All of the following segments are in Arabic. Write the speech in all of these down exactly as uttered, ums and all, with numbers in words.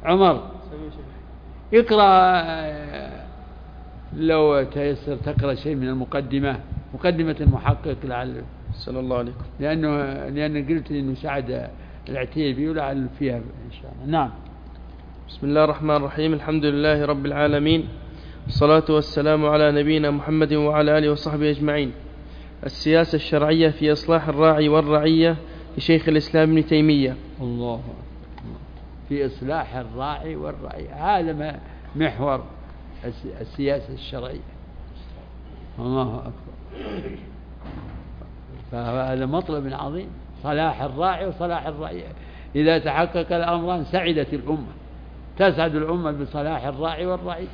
عمر اقرأ لو تيسر تقرأ شيء من المقدمة، مقدمة المحقق لعل صلى الله عليكم، لأنه لأن قلت إنه سعد العتيبي ولعل فيها إن شاء الله. نعم. بسم الله الرحمن الرحيم. الحمد لله رب العالمين، والصلاة والسلام على نبينا محمد وعلى آله وصحبه أجمعين. السياسة الشرعية في إصلاح الراعي والرعية لشيخ الإسلام ابن تيمية. الله في إصلاح الراعي والرعية، هذا محور السياسة الشرعية. الله أكبر. فهذا مطلب عظيم، صلاح الراعي وصلاح الرعية. إذا تحقق الأمران سعدت الأمة، تسعد الأمة بصلاح الراعي والرعية،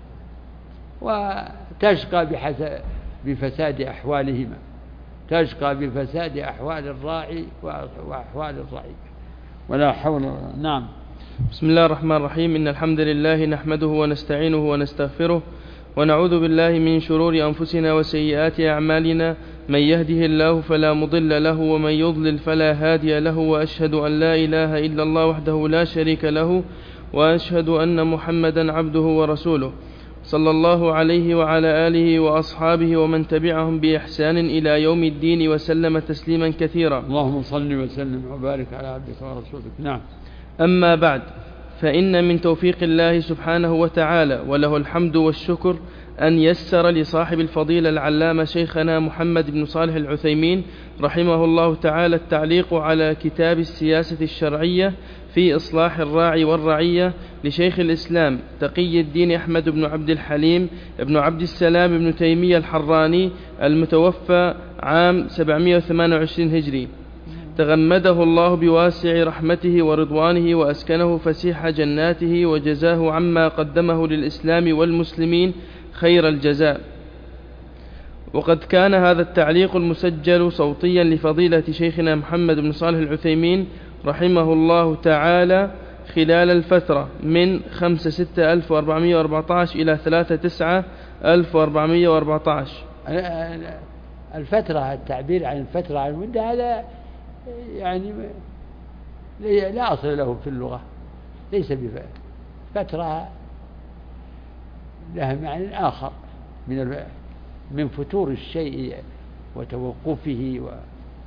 وتشقى بفساد أحوالهما، تشقى بفساد أحوال الراعي وأحوال الرعية، ولا حول. نعم. بسم الله الرحمن الرحيم. إن الحمد لله نحمده ونستعينه ونستغفره ونعوذ بالله من شرور أنفسنا وسيئات أعمالنا، من يهده الله فلا مضل له ومن يضلل فلا هادي له، وأشهد أن لا إله إلا الله وحده لا شريك له، وأشهد أن محمدا عبده ورسوله صلى الله عليه وعلى آله وأصحابه ومن تبعهم بإحسان إلى يوم الدين وسلم تسليما كثيرا. اللهم صل وسلم وبارك على عبدك ورسولك. نعم. أما بعد، فإن من توفيق الله سبحانه وتعالى وله الحمد والشكر أن يسر لصاحب الفضيلة العلامة شيخنا محمد بن صالح العثيمين رحمه الله تعالى التعليق على كتاب السياسة الشرعية في إصلاح الراعي والرعية لشيخ الإسلام تقي الدين أحمد بن عبد الحليم بن عبد السلام بن تيمية الحراني المتوفى عام سبعمائة وثمانية وعشرين هجري، تغمده الله بواسع رحمته ورضوانه وأسكنه فسيح جناته، وجزاه عما قدمه للإسلام والمسلمين خير الجزاء. وقد كان هذا التعليق المسجل صوتيا لفضيلة شيخنا محمد بن صالح العثيمين رحمه الله تعالى خلال الفترة من خمسة ستة ألف وأربعمائة وأربعة عشر إلى ثلاثة تسعة ألف وأربعمائة وأربعة عشر. الفترة، التعبير عن الفترة عن المدة هذا يعني لا أصل له في اللغة، ليس بفترة، لها معنى آخر من من فتور الشيء وتوقفه. و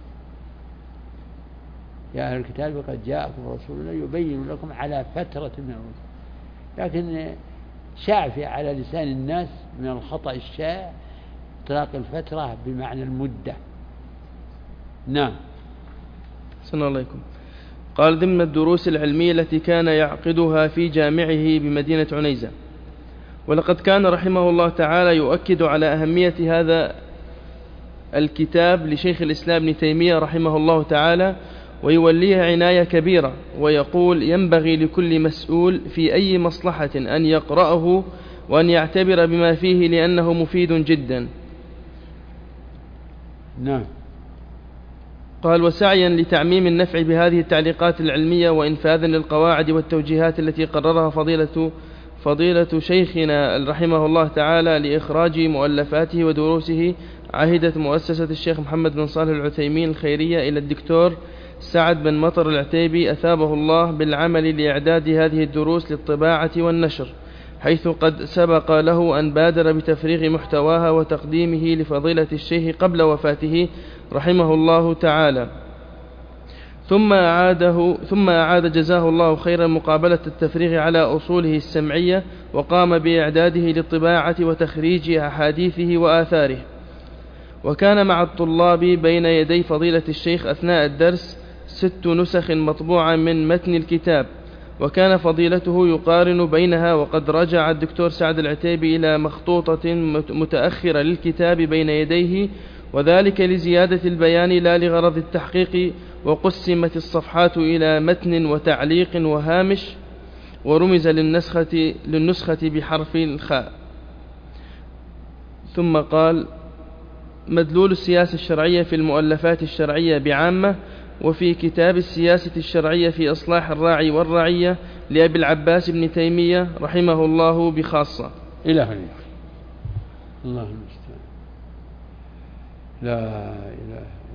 يا أهل الكتاب قد جاءكم رسولنا يبين لكم على فترة من الرسل، لكن شاع في على لسان الناس من الخطأ الشائع إطلاق الفترة بمعنى المدة. نعم. صلى الله عليكم. قال: ضمن الدروس العلمية التي كان يعقدها في جامعه بمدينة عنيزة. ولقد كان رحمه الله تعالى يؤكد على أهمية هذا الكتاب لشيخ الإسلام ابن تيمية رحمه الله تعالى، ويوليه عناية كبيرة، ويقول: ينبغي لكل مسؤول في أي مصلحة أن يقرأه وأن يعتبر بما فيه لأنه مفيد جدا. نعم. قال: وسعيا لتعميم النفع بهذه التعليقات العلمية وإنفاذا للقواعد والتوجيهات التي قررها فضيلة فضيلة شيخنا رحمه الله تعالى لإخراج مؤلفاته ودروسه، عهدت مؤسسة الشيخ محمد بن صالح العثيمين الخيرية إلى الدكتور سعد بن مطر العتيبي أثابه الله بالعمل لإعداد هذه الدروس للطباعة والنشر، حيث قد سبق له أن بادر بتفريغ محتواها وتقديمه لفضيلة الشيخ قبل وفاته رحمه الله تعالى، ثم أعاده ثم أعاد جزاه الله خيرا مقابلة التفريغ على أصوله السمعية، وقام بإعداده للطباعة وتخريج أحاديثه وآثاره. وكان مع الطلاب بين يدي فضيلة الشيخ أثناء الدرس ست نسخ مطبوعة من متن الكتاب، وكان فضيلته يقارن بينها، وقد رجع الدكتور سعد العتيبي إلى مخطوطة متأخرة للكتاب بين يديه، وذلك لزيادة البيان لا لغرض التحقيق، وقسمت الصفحات إلى متن وتعليق وهامش، ورمز للنسخة, للنسخة بحرف الخاء. ثم قال: مدلول السياسة الشرعية في المؤلفات الشرعية بعامة، وفي كتاب السياسة الشرعية في إصلاح الراعي والرعية لأبي العباس بن تيمية رحمه الله بخاصة. إلى هنا. الله المستعان. لا إله